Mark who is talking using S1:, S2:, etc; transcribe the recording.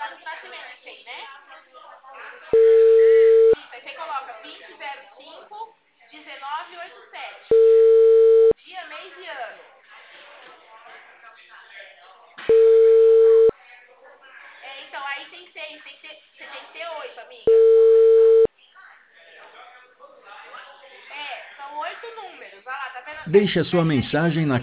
S1: data de nascimento que tem, né? Isso, aí você coloca 20/05/1987. Dia, mês e ano. Então, aí tem 6, você tem que ter 8, amiga. São 8 números. Olha lá, tá vendo?
S2: Deixe a sua mensagem na